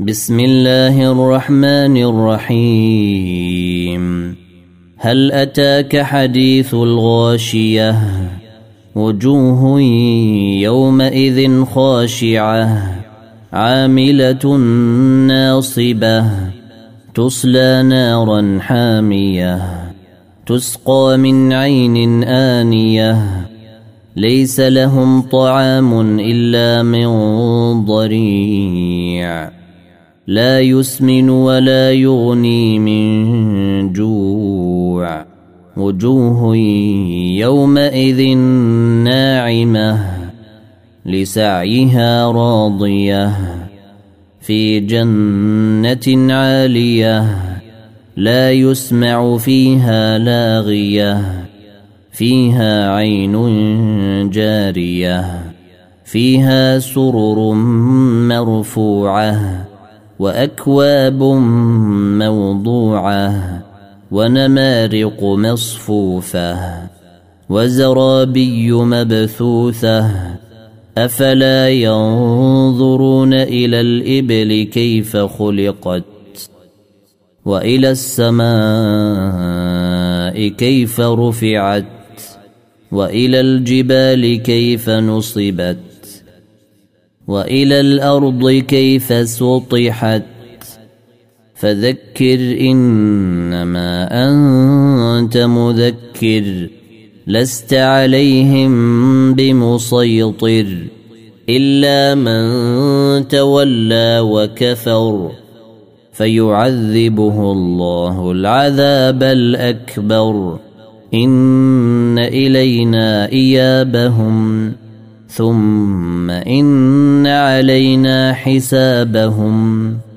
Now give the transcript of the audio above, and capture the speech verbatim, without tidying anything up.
بسم الله الرحمن الرحيم. هل أتاك حديث الغاشية؟ وجوه يومئذ خاشعة عاملة ناصبة تصلى نارا حامية تسقى من عين آنية ليس لهم طعام إلا من ضريع لا يسمن ولا يغني من جوع وجوه يومئذ ناعمة لسعيها راضية في جنة عالية لا يسمع فيها لاغية فيها عين جارية فيها سرر مرفوعة وأكواب موضوعة ونمارق مصفوفة وزرابي مبثوثة أفلا ينظرون إلى الإبل كيف خلقت وإلى السماء كيف رفعت وإلى الجبال كيف نصبت وإلى الأرض كيف سطحت فذكر إنما أنت مذكر لست عليهم بمسيطر إلا من تولى وكفر فيعذبه الله العذاب الأكبر إن إلينا إيابهم ثم إن علينا حسابهم